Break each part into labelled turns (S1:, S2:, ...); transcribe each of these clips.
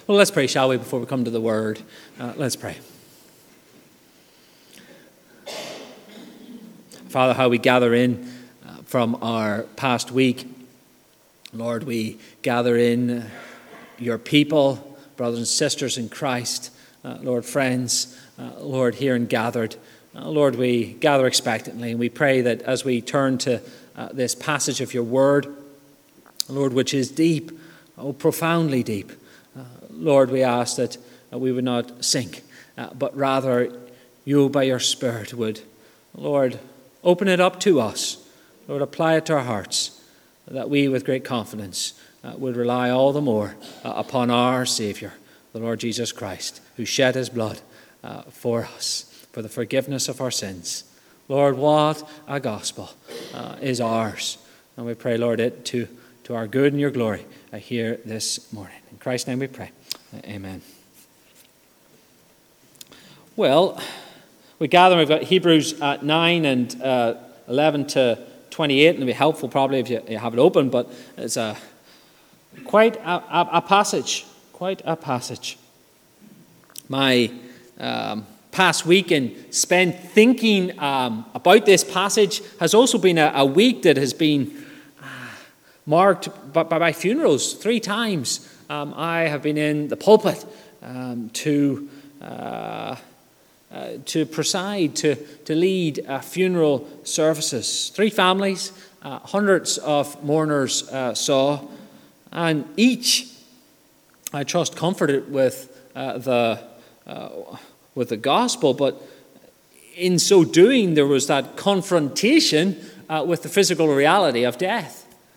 S1: Well, let's pray, shall we, before we come to the Word? Let's pray. Father, how we gather in from our past week. Lord, we gather in your people, brothers and sisters in Christ. Lord, friends, Lord, here and gathered. Lord, we gather expectantly, and we pray that as we turn to this passage of your word, Lord, which is deep, profoundly deep, Lord, we ask that we would not sink, but rather you, by your Spirit, would, Lord, open it up to us. Lord, apply it to our hearts, that we, with great confidence, would rely all the more upon our Saviour, the Lord Jesus Christ, who shed his blood for us, for the forgiveness of our sins. Lord, what a gospel is ours. And we pray, Lord, it to our good and your glory here this morning. In Christ's name we pray. Amen. Well, we gather, we've got Hebrews 9 and 11 to 28, and it'll be helpful probably if you have it open, but it's quite a passage. My past weekend spent thinking about this passage has also been a week that has been marked by funerals. 3 times I have been in the pulpit to preside, to lead funeral services. 3 families, hundreds of mourners saw, and each, I trust, comforted with the gospel, but in so doing there was that confrontation with the physical reality of death.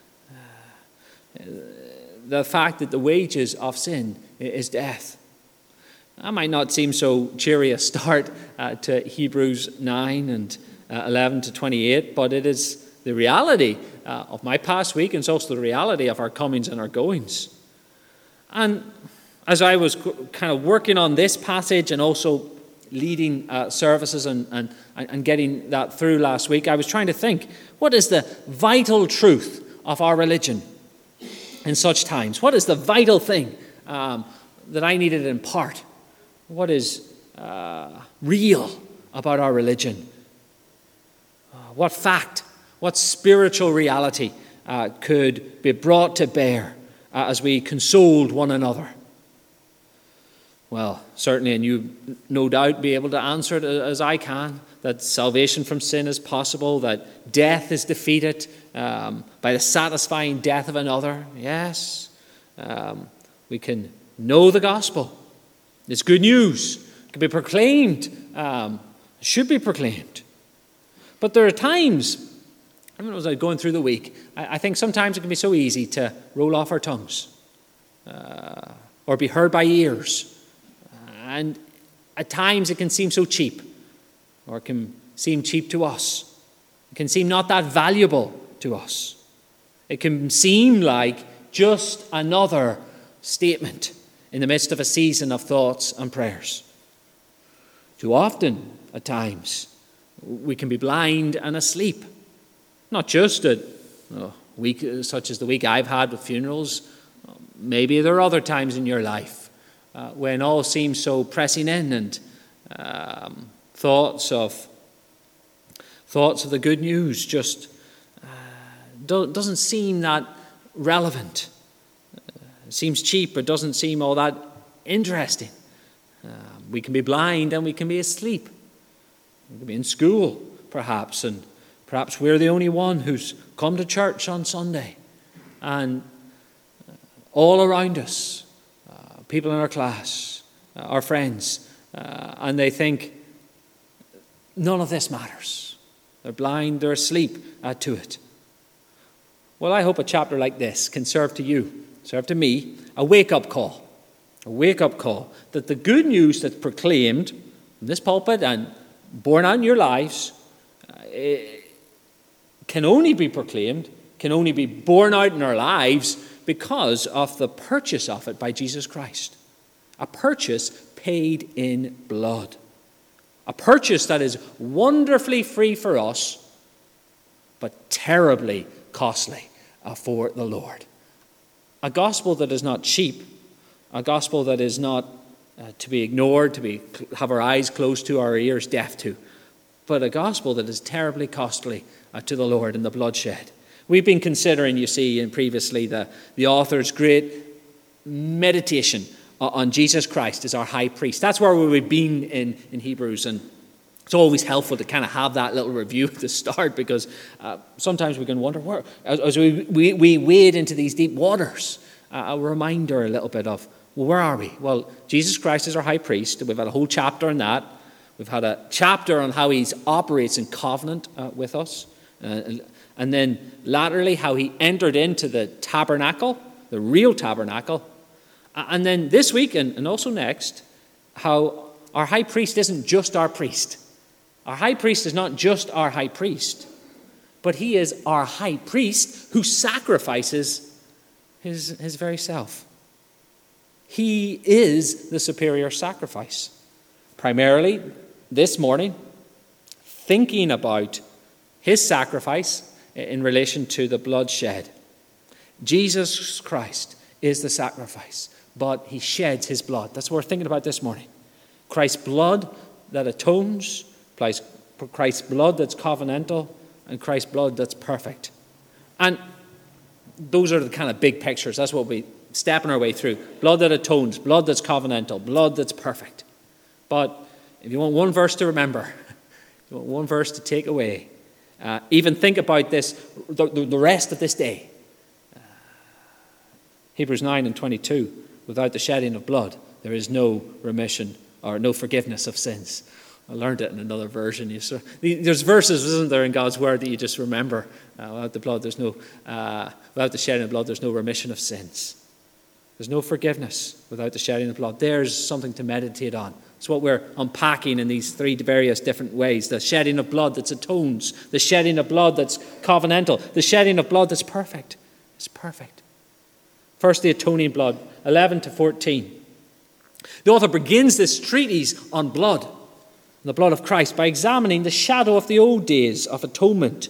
S1: The fact that the wages of sin is death. That might not seem so cheery a start to Hebrews 9 and 11 to 28, but it is the reality of my past week, and it's also the reality of our comings and our goings. And as I was kind of working on this passage and also leading services and getting that through last week, I was trying to think, what is the vital truth of our religion in such times? What is the vital thing that I needed to impart? What is real about our religion? What fact, what spiritual reality could be brought to bear as we consoled one another? Well, certainly, and you no doubt be able to answer it as I can, that salvation from sin is possible, that death is defeated by the satisfying death of another. Yes, we can know the gospel. It's good news. It can be proclaimed, should be proclaimed. But there are times, as I was going through the week, I think sometimes it can be so easy to roll off our tongues or be heard by ears. And at times it can seem so cheap, or it can seem cheap to us. It can seem not that valuable to us. It can seem like just another statement in the midst of a season of thoughts and prayers. Too often, at times, we can be blind and asleep. Not just at a week such as the week I've had with funerals. Maybe there are other times in your life when all seems so pressing in, and thoughts of the good news just doesn't seem that relevant. It seems cheap, it doesn't seem all that interesting. We can be blind and we can be asleep. We can be in school, perhaps, and perhaps we're the only one who's come to church on Sunday. And all around us, people in our class, our friends, and they think none of this matters. They're blind, they're asleep to it. Well, I hope a chapter like this can serve to you, serve to me, a wake-up call that the good news that's proclaimed in this pulpit and borne out in your lives can only be proclaimed, can only be borne out in our lives because of the purchase of it by Jesus Christ. A purchase paid in blood. A purchase that is wonderfully free for us, but terribly costly for the Lord. A gospel that is not cheap. a gospel that is not to be ignored, have our eyes closed to, our ears deaf to, but a gospel that is terribly costly to the Lord in the bloodshed. We've been considering, you see, and previously the author's great meditation on Jesus Christ as our high priest. That's where we've been in Hebrews, and it's always helpful to kind of have that little review at the start, because sometimes we can wonder, where, as we wade into these deep waters, a reminder a little bit of, well, where are we? Well, Jesus Christ is our high priest. We've had a whole chapter on that. We've had a chapter on how he operates in covenant with us. And then laterally, how he entered into the tabernacle, the real tabernacle. And then this week, and also next, how our high priest isn't just our priest. Our high priest is not just our high priest, but he is our high priest who sacrifices his very self. He is the superior sacrifice. Primarily, this morning, thinking about his sacrifice in relation to the bloodshed. Jesus Christ is the sacrifice, but he sheds his blood. That's what we're thinking about this morning. Christ's blood that atones, Christ's blood that's covenantal, and Christ's blood that's perfect. And those are the kind of big pictures. That's what we're stepping our way through. Blood that atones, blood that's covenantal, blood that's perfect. But if you want one verse to remember, you want one verse to take away, even think about this, the rest of this day. Hebrews 9:22, without the shedding of blood, there is no remission or no forgiveness of sins. I learned it in another version. There's verses, isn't there, in God's word that you just remember. Without the blood, without the shedding of blood, there's no remission of sins. There's no forgiveness without the shedding of blood. There's something to meditate on. It's what we're unpacking in these three various different ways. The shedding of blood that atones, the shedding of blood that's covenantal, the shedding of blood that's perfect. It's perfect. First, the atoning blood, 11 to 14. The author begins this treatise on blood, the blood of Christ, by examining the shadow of the old days of atonement.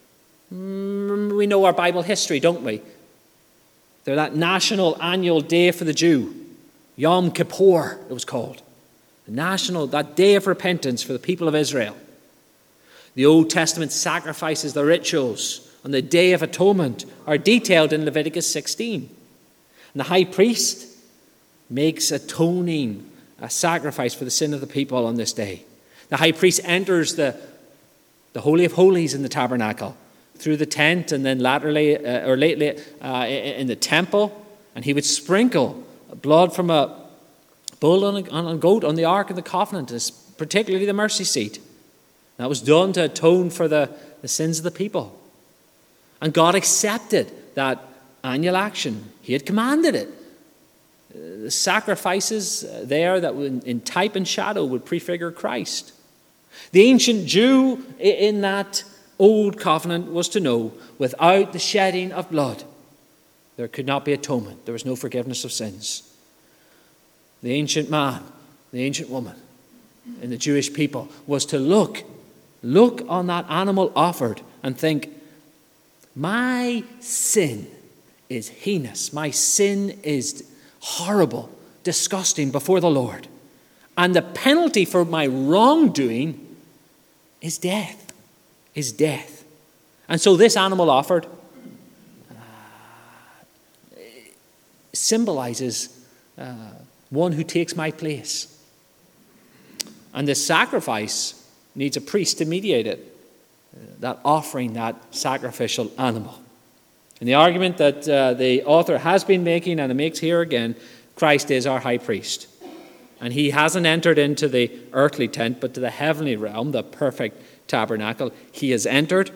S1: We know our Bible history, don't we? They're that national annual day for the Jew. Yom Kippur, it was called. That day of repentance for the people of Israel. The Old Testament sacrifices, the rituals on the Day of Atonement are detailed in Leviticus 16. And the high priest makes atoning a sacrifice for the sin of the people on this day. The high priest enters the Holy of Holies in the tabernacle, through the tent, and then lately in the temple, and he would sprinkle blood from a bull on a goat on the Ark of the Covenant, particularly the mercy seat. That was done to atone for the sins of the people. And God accepted that annual action. He had commanded it. The sacrifices there that in type and shadow would prefigure Christ. The ancient Jew in that old covenant was to know, without the shedding of blood, there could not be atonement. There was no forgiveness of sins. The ancient man, the ancient woman in the Jewish people was to look on that animal offered and think, my sin is heinous. My sin is horrible, disgusting before the Lord. And the penalty for my wrongdoing is death. And so this animal offered symbolizes one who takes my place. And this sacrifice needs a priest to mediate it, that offering, that sacrificial animal. And the argument that the author has been making, and it makes here again, Christ is our high priest. And he hasn't entered into the earthly tent, but to the heavenly realm, the perfect tabernacle. He has entered,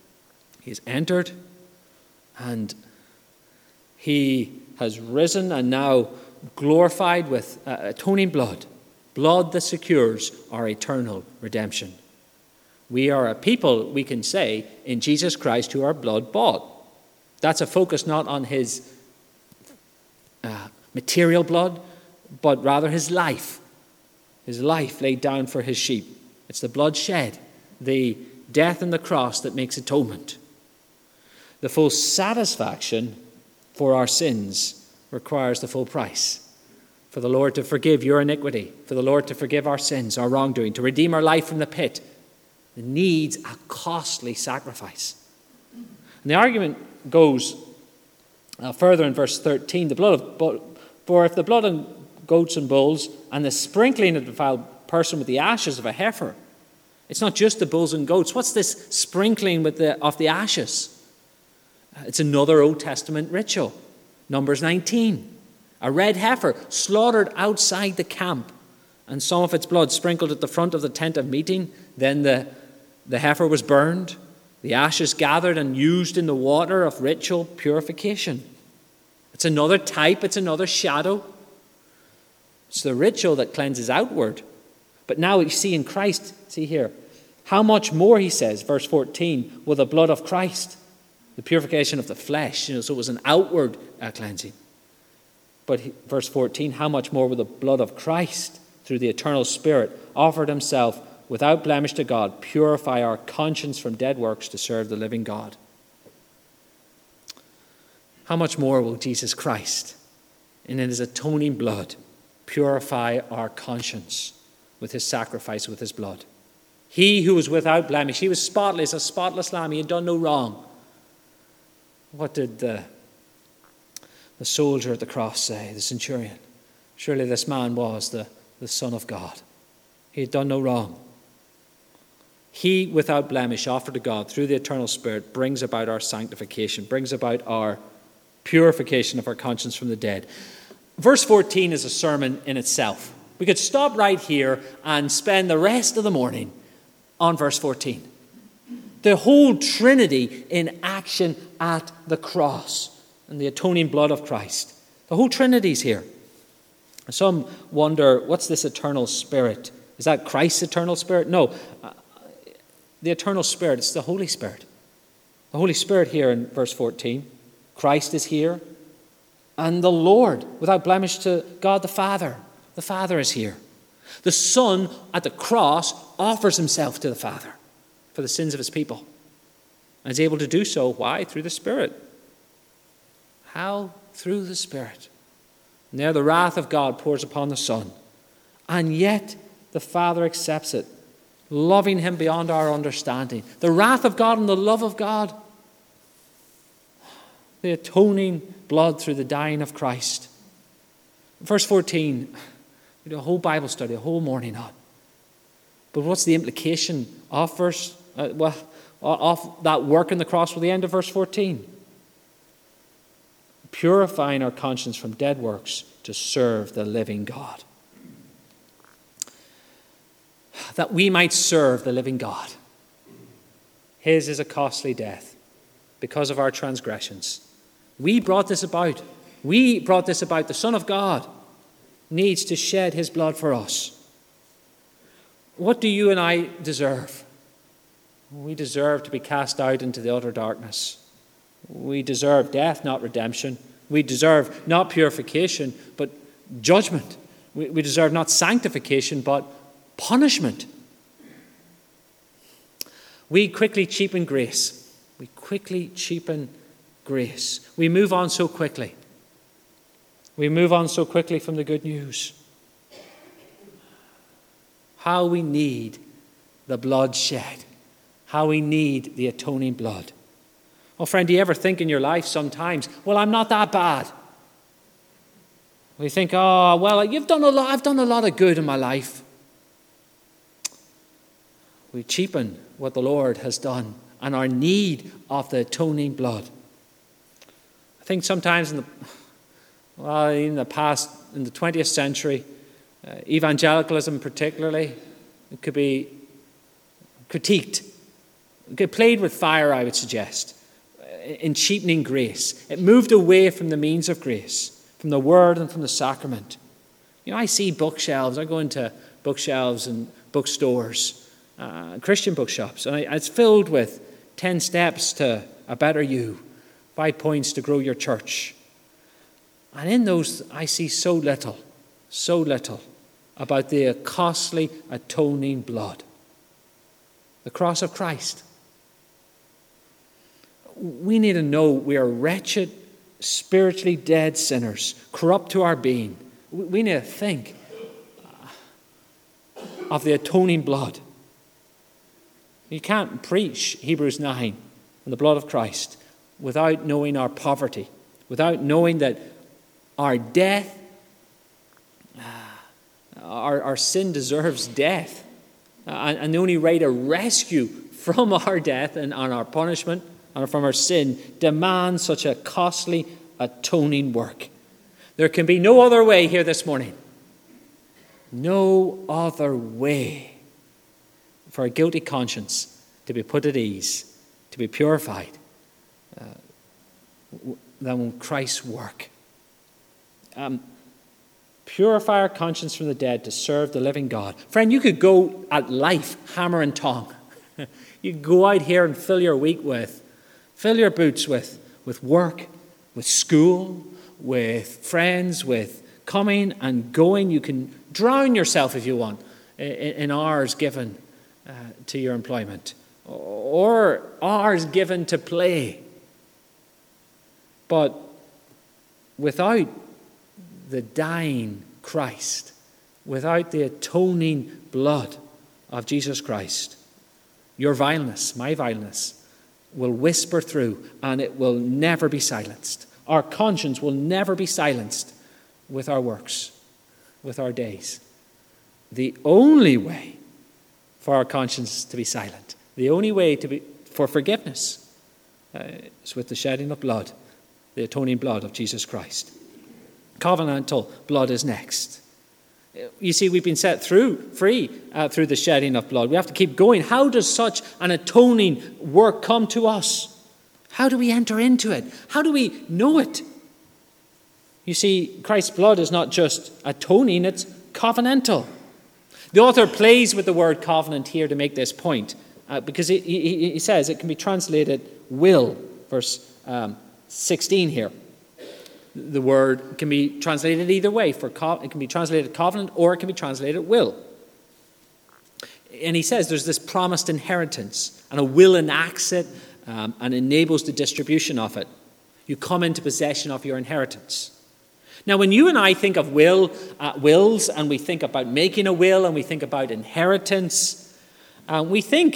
S1: and he has risen and now glorified with atoning blood that secures our eternal redemption. We are a people, we can say, in Jesus Christ who are blood bought. That's a focus not on his material blood, but rather his life laid down for his sheep. It's the blood shed, the death on the cross that makes atonement. The full satisfaction for our sins requires the full price. for the Lord to forgive your iniquity, for the Lord to forgive our sins, our wrongdoing, to redeem our life from the pit, it needs a costly sacrifice. And the argument goes further in verse 13. For if the blood of goats and bulls and the sprinkling of the defiled person with the ashes of a heifer, it's not just the bulls and goats. What's this sprinkling of the ashes? It's another Old Testament ritual. Numbers 19. A red heifer slaughtered outside the camp, and some of its blood sprinkled at the front of the tent of meeting. Then the heifer was burned, the ashes gathered and used in the water of ritual purification. It's another type, it's another shadow. It's the ritual that cleanses outward. But now we see in Christ, see here, how much more, he says, verse 14, will the blood of Christ, the purification of the flesh, so it was an outward cleansing. But verse 14, how much more will the blood of Christ, through the eternal Spirit, offered himself without blemish to God, purify our conscience from dead works to serve the living God? How much more will Jesus Christ, in his atoning blood, purify our conscience with his sacrifice, with his blood? He who was without blemish, he was spotless, a spotless lamb, he had done no wrong. What did the soldier at the cross say, the centurion? Surely this man was the Son of God. He had done no wrong. He, without blemish, offered to God through the eternal Spirit, brings about our sanctification, brings about our purification of our conscience from the dead. Verse 14 is a sermon in itself. We could stop right here and spend the rest of the morning on verse 14. The whole Trinity in action at the cross and the atoning blood of Christ. The whole Trinity's here. Some wonder, what's this eternal Spirit? Is that Christ's eternal Spirit? No. The eternal Spirit, it's the Holy Spirit. The Holy Spirit here in verse 14. Christ is here. And the Lord, without blemish to God the Father. The Father is here. The Son at the cross offers himself to the Father for the sins of his people. And is able to do so. Why? Through the Spirit. How? Through the Spirit. And there the wrath of God pours upon the Son. And yet the Father accepts it, loving him beyond our understanding. The wrath of God and the love of God. The atoning blood through the dying of Christ. Verse 14, we do a whole Bible study, a whole morning on. But what's the implication of of that work on the cross with the end of verse 14? Purifying our conscience from dead works to serve the living God. That we might serve the living God. His is a costly death because of our transgressions. We brought this about. We brought this about. The Son of God needs to shed his blood for us. What do you and I deserve? We deserve to be cast out into the utter darkness. We deserve death, not redemption. We deserve not purification, but judgment. We deserve not sanctification, but punishment. We quickly cheapen grace. We quickly cheapen grace. We move on so quickly. We move on so quickly from the good news. How we need the blood shed. How we need the atoning blood. Oh, friend, do you ever think in your life sometimes, well, I'm not that bad? We think, oh, well, I've done a lot of good in my life. We cheapen what the Lord has done and our need of the atoning blood. I think sometimes in the past, in the 20th century, evangelicalism particularly, it could be critiqued. It could be played with fire, I would suggest, in cheapening grace. It moved away from the means of grace, from the word and from the sacrament. You know, I see bookshelves. I go into bookshelves and bookstores, Christian bookshops, and it's filled with 10 steps to a better you, 5 points to grow your church. And in those, I see so little about the costly atoning blood. The cross of Christ. We need to know we are wretched, spiritually dead sinners, corrupt to our being, We need to think of the atoning blood. You can't preach Hebrews 9 and the blood of Christ without knowing our poverty, without knowing that our death, our sin deserves death. And the only way to rescue from our death and our punishment and from our sin demands such a costly atoning work. There can be no other way here this morning. No other way for a guilty conscience to be put at ease, to be purified, than Christ's work. Purify our conscience from the dead to serve the living God. Friend, you could go at life hammer and tong. You could go out here and fill your boots with work, with school, with friends, with coming and going. You can drown yourself if you want in hours given to your employment or hours given to play. But without the dying Christ, without the atoning blood of Jesus Christ, your vileness, my vileness, will whisper through and it will never be silenced. Our conscience will never be silenced with our works, with our days. The only way for our conscience to be silent, the only way for forgiveness is with the shedding of blood, the atoning blood of Jesus Christ. Covenantal blood is next. You see, we've been set free through the shedding of blood. We have to keep going. How does such an atoning work come to us? How do we enter into it? How do we know it? You see, Christ's blood is not just atoning, it's covenantal. The author plays with the word covenant here to make this point, because he says it can be translated will, verse 16 here. The word can be translated either way. It can be translated covenant or it can be translated will. And he says there's this promised inheritance, and a will enacts it and enables the distribution of it. You come into possession of your inheritance. Now, when you and I think of wills, and we think about making a will, and we think about inheritance, we think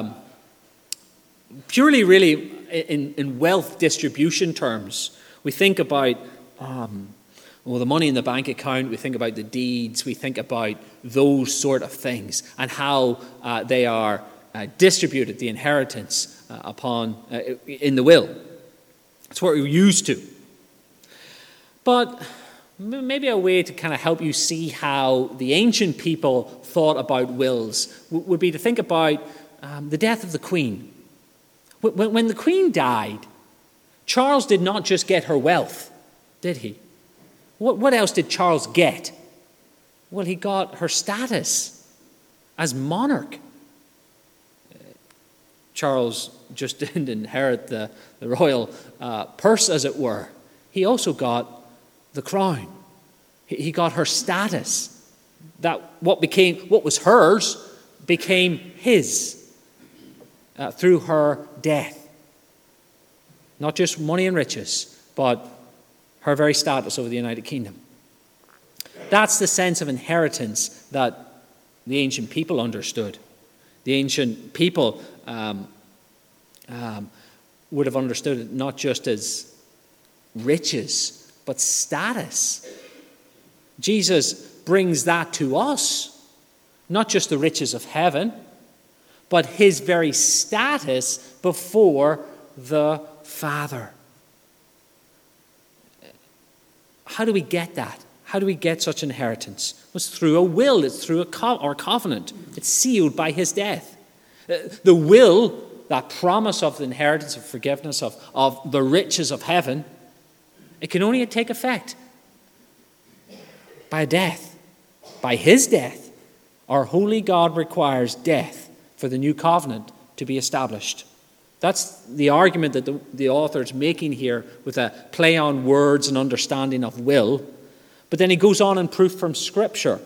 S1: purely really in wealth distribution terms. We think about the money in the bank account, we think about the deeds, we think about those sort of things and how they are distributed, the inheritance in the will. That's what we're used to. But maybe a way to kind of help you see how the ancient people thought about wills would be to think about the death of the Queen. When the Queen died, Charles did not just get her wealth, did he? What else did Charles get? Well, he got her status as monarch. Charles just didn't inherit the royal purse, as it were. He also got the crown. He got her status. That what was hers became his through her death. Not just money and riches, but her very status over the United Kingdom. That's the sense of inheritance that the ancient people understood. The ancient people would have understood it not just as riches, but status. Jesus brings that to us, not just the riches of heaven, but his very status before the Father. How do we get that? How do we get such inheritance? Well, it's through a will. It's through our covenant. It's sealed by his death. The will, that promise of the inheritance of forgiveness of the riches of heaven, it can only take effect by death, by his death. Our holy God requires death for the new covenant to be established. That's the argument that the author is making here with a play on words and understanding of will. But then he goes on in proof from Scripture.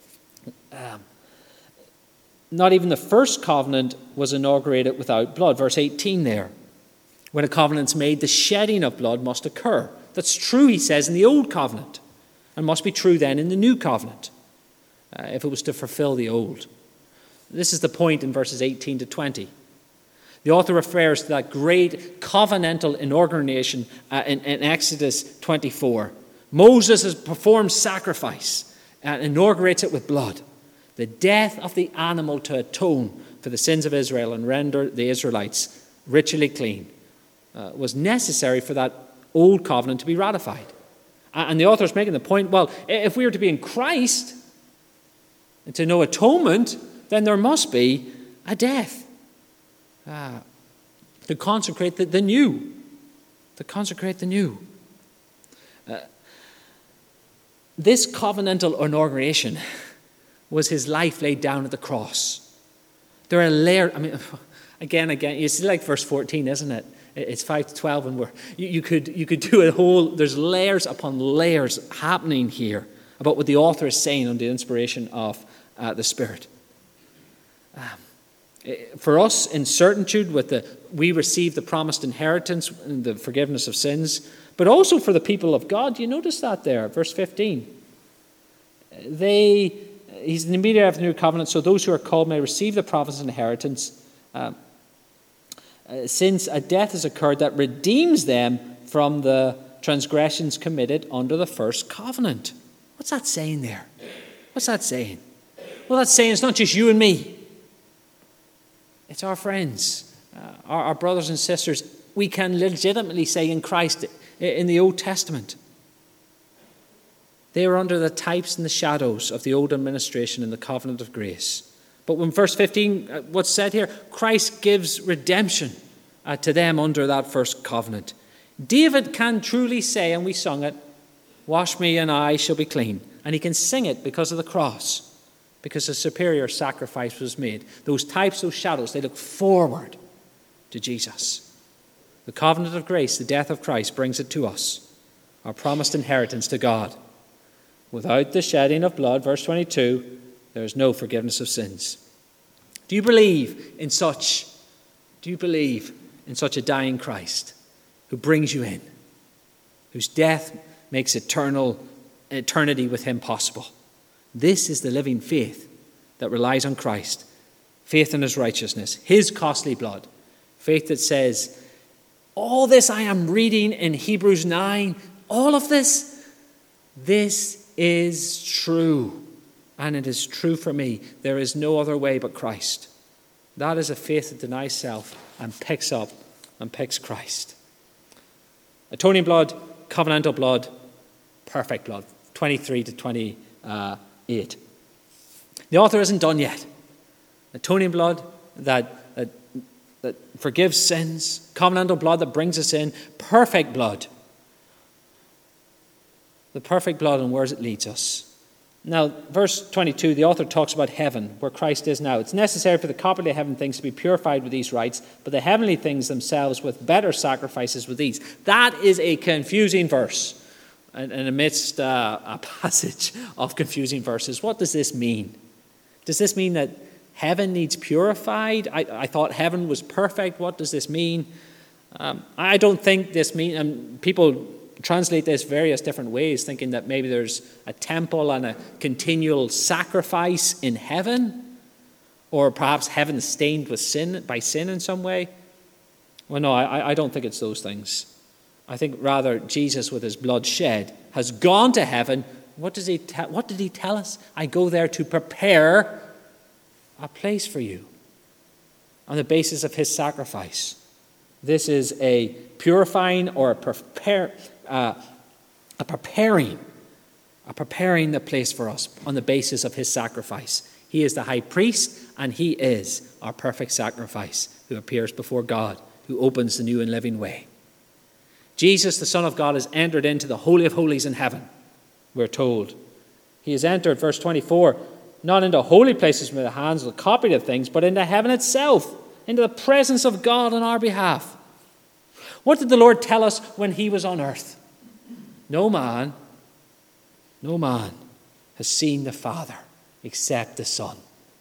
S1: Not even the first covenant was inaugurated without blood. Verse 18 there. When a covenant's made, the shedding of blood must occur. That's true, he says, in the old covenant. and must be true then in the new covenant, if it was to fulfill the old. This is the point in verses 18 to 20. The author refers to that great covenantal inauguration in Exodus 24. Moses has performed sacrifice and inaugurates it with blood. The death of the animal to atone for the sins of Israel and render the Israelites ritually clean was necessary for that old covenant to be ratified. And the author is making the point, well, if we are to be in Christ and to know atonement, then there must be a death to consecrate the new. To consecrate the new. This covenantal inauguration was his life laid down at the cross. There are layers. I mean, again, it's like verse 14, isn't it? It's 5 to 12, and you could do a whole. There's layers upon layers happening here about what the author is saying under the inspiration of the Spirit. For us, in certitude, we receive the promised inheritance and the forgiveness of sins, but also for the people of God. You notice that there, verse 15. He's the mediator of the new covenant, so those who are called may receive the promised inheritance, since a death has occurred that redeems them from the transgressions committed under the first covenant. What's that saying there? What's that saying? Well, that's saying it's not just you and me. It's our friends, our brothers and sisters. We can legitimately say in Christ in the Old Testament. They were under the types and the shadows of the old administration in the covenant of grace. But when verse 15, what's said here, Christ gives redemption to them under that first covenant. David can truly say, and we sung it, "Wash me and I shall be clean." And he can sing it because of the cross, because a superior sacrifice was made. Those types, those shadows, they look forward to Jesus. The covenant of grace, the death of Christ, brings it to us, our promised inheritance to God. Without the shedding of blood, verse 22, there is no forgiveness of sins. Do you believe in such a dying Christ who brings you in, whose death makes eternity with him possible? This is the living faith that relies on Christ, faith in his righteousness, his costly blood, faith that says, all this I am reading in Hebrews 9, all of this is true. And it is true for me. There is no other way but Christ. That is a faith that denies self and picks up and picks Christ. Atoning blood, covenantal blood, perfect blood. 23 to 28. The author isn't done yet. Atoning blood that forgives sins, covenantal blood that brings us in, perfect blood. The perfect blood and where it leads us. Now, verse 22, the author talks about heaven, where Christ is now. It's necessary for the corporeal heavenly things to be purified with these rites, but the heavenly things themselves with better sacrifices with these. That is a confusing verse. And amidst a passage of confusing verses, what does this mean? Does this mean that heaven needs purified? I thought heaven was perfect. What does this mean? I don't think this means... people translate this various different ways, thinking that maybe there's a temple and a continual sacrifice in heaven, or perhaps heaven stained with by sin in some way. Well, no, I don't think it's those things. I think rather Jesus, with his blood shed, has gone to heaven. What did he tell us? I go there to prepare a place for you on the basis of his sacrifice. This is a purifying or a preparing the place for us on the basis of his sacrifice. He is the high priest, and he is our perfect sacrifice who appears before God, who opens the new and living way. Jesus, the Son of God, has entered into the Holy of Holies in heaven, we're told. He has entered, verse 24, not into holy places with the hands of the copied of things, but into heaven itself, into the presence of God on our behalf. What did the Lord tell us when he was on earth? No man has seen the Father except the Son.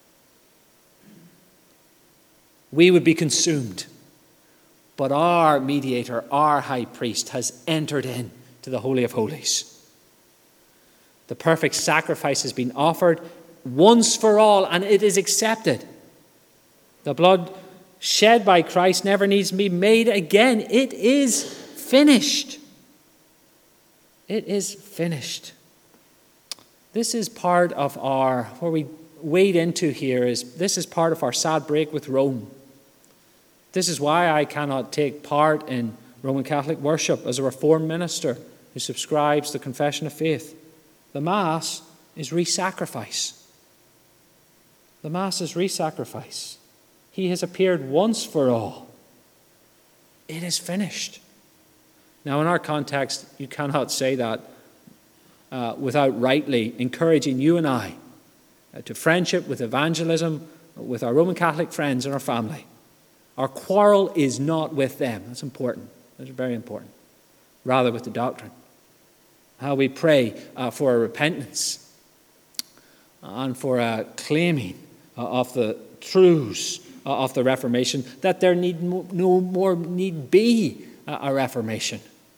S1: We would be consumed, but our mediator, our high priest, has entered into the Holy of Holies. The perfect sacrifice has been offered once for all, and it is accepted. The blood shed by Christ never needs to be made again. It is finished. It is finished. This is part of where we wade into here, this is part of our sad break with Rome. This is why I cannot take part in Roman Catholic worship as a Reformed minister who subscribes to the Confession of Faith. The Mass is re-sacrifice. The Mass is re-sacrifice. He has appeared once for all. It is finished. Now, in our context, you cannot say that without rightly encouraging you and I to friendship, with evangelism, with our Roman Catholic friends and our family. Our quarrel is not with them. That's important. That's very important. Rather with the doctrine. How we pray for a repentance and for a claiming of the truths of the Reformation, that there need no more need be a Reformation.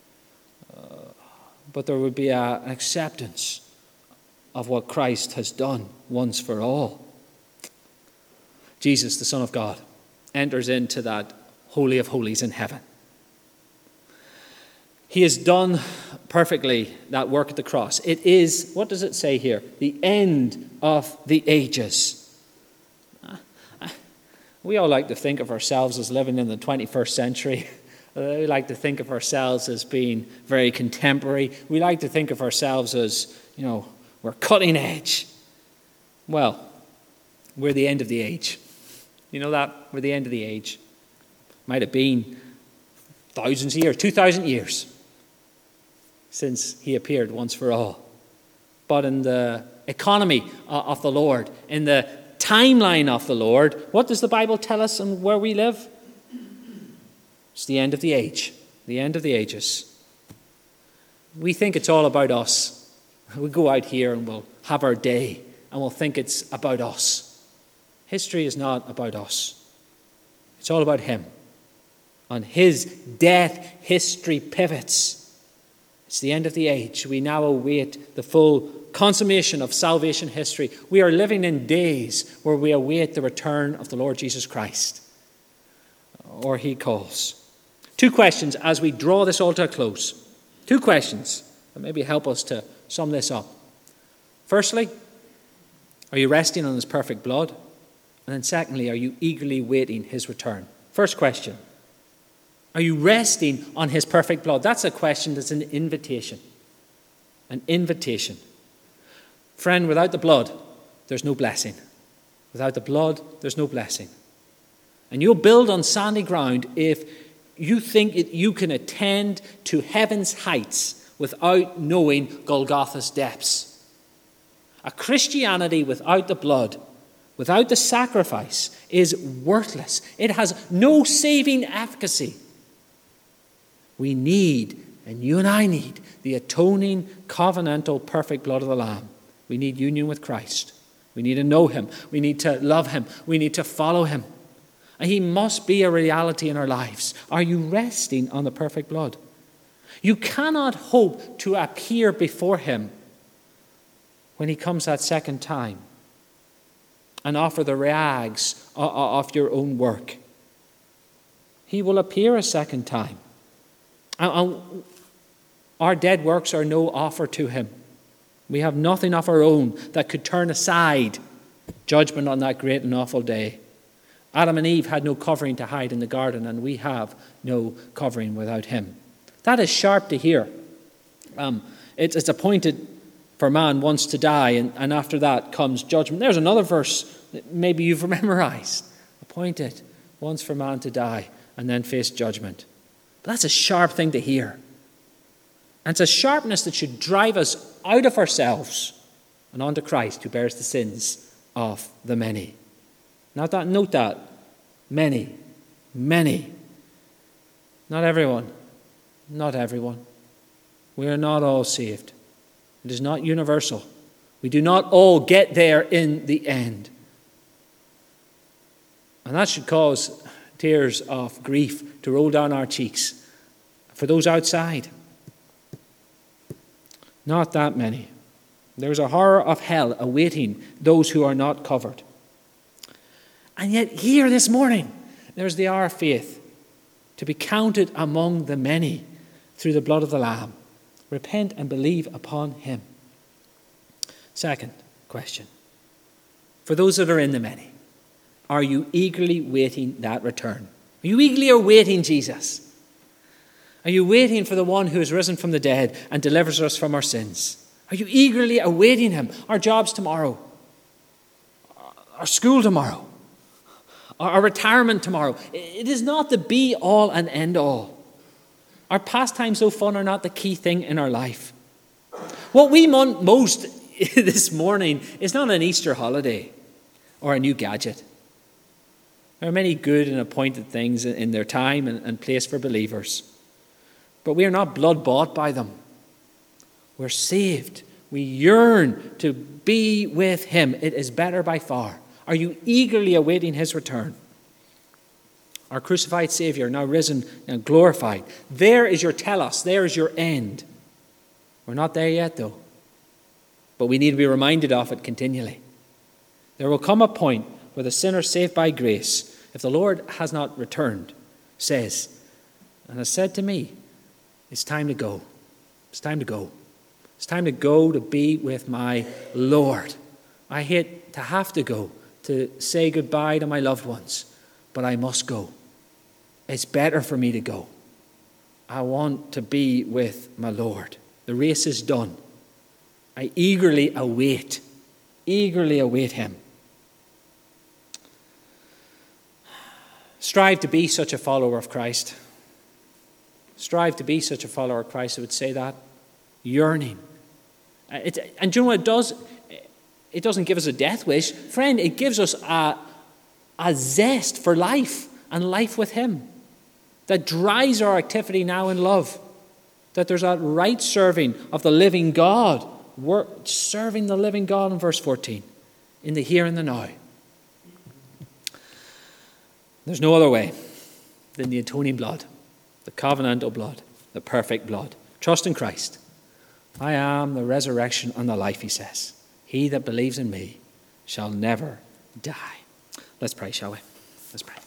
S1: But there would be an acceptance of what Christ has done once for all. Jesus, the Son of God, enters into that Holy of Holies in heaven. He has done perfectly that work at the cross. It is, what does it say here? The end of the ages. We all like to think of ourselves as living in the 21st century. We like to think of ourselves as being very contemporary. We like to think of ourselves as, we're cutting edge. Well, we're the end of the age. You know that? We're the end of the age. Might have been thousands of years, 2,000 years since he appeared once for all. But in the economy of the Lord, in the timeline of the Lord, what does the Bible tell us and where we live? It's the end of the age, the end of the ages. We think it's all about us. We go out here and we'll have our day and we'll think it's about us. History is not about us. It's all about him. On his death, history pivots. It's the end of the age. We now await the full consummation of salvation history. We are living in days where we await the return of the Lord Jesus Christ, or he calls. 2 questions as we draw this all to a close. 2 questions that maybe help us to sum this up. Firstly, are you resting on his perfect blood? And then secondly, are you eagerly waiting his return? First question. Are you resting on his perfect blood? That's a question that's an invitation. An invitation. Friend, without the blood, there's no blessing. Without the blood, there's no blessing. And you'll build on sandy ground if you think you can attend to heaven's heights without knowing Golgotha's depths. A Christianity without the blood, without the sacrifice, is worthless. It has no saving efficacy. We need, and you and I need, the atoning, covenantal, perfect blood of the Lamb. We need union with Christ. We need to know him. We need to love him. We need to follow him. And he must be a reality in our lives. Are you resting on the perfect blood? You cannot hope to appear before him when he comes that second time and offer the rags of your own work. He will appear a second time. Our dead works are no offer to him. We have nothing of our own that could turn aside judgment on that great and awful day. Adam and Eve had no covering to hide in the garden, and we have no covering without him. That is sharp to hear. It's appointed for man once to die, and after that comes judgment. There's another verse that maybe you've memorized. Appointed once for man to die and then face judgment. But that's a sharp thing to hear. And it's a sharpness that should drive us out of ourselves and onto Christ, who bears the sins of the many. Note that. Many. Not everyone. We are not all saved. It is not universal. We do not all get there in the end. And that should cause tears of grief to roll down our cheeks for those outside. Not that many. There's a horror of hell awaiting those who are not covered. And yet here this morning, there's the hour of faith, to be counted among the many through the blood of the Lamb. Repent and believe upon him. Second question. For those that are in the many, are you eagerly waiting that return? Are you eagerly awaiting Jesus? Are you waiting for the one who has risen from the dead and delivers us from our sins? Are you eagerly awaiting him? Our jobs tomorrow, our school tomorrow, our retirement tomorrow. It is not the be-all and end-all. Our pastimes, so fun, are not the key thing in our life. What we want most this morning is not an Easter holiday or a new gadget. There are many good and appointed things in their time and place for believers. But we are not blood-bought by them. We're saved. We yearn to be with him. It is better by far. Are you eagerly awaiting his return? Our crucified Saviour, now risen and glorified. There is your telos. There is your end. We're not there yet, though. But we need to be reminded of it continually. There will come a point where the sinner saved by grace, if the Lord has not returned, says, and has said to me, it's time to go. It's time to go. It's time to go to be with my Lord. I hate to have to go, to say goodbye to my loved ones, but I must go. It's better for me to go. I want to be with my Lord. The race is done. I eagerly await him. Strive to be such a follower of Christ. Strive to be such a follower of Christ, I would say that. Yearning. And do you know what it does? It doesn't give us a death wish. Friend, it gives us a zest for life and life with him that drives our activity now in love. That there's a right serving of the living God. We're serving the living God in verse 14. In the here and the now. There's no other way than the atoning blood. The covenantal blood. The perfect blood. Trust in Christ. I am the resurrection and the life, he says. He that believes in me shall never die. Let's pray, shall we? Let's pray.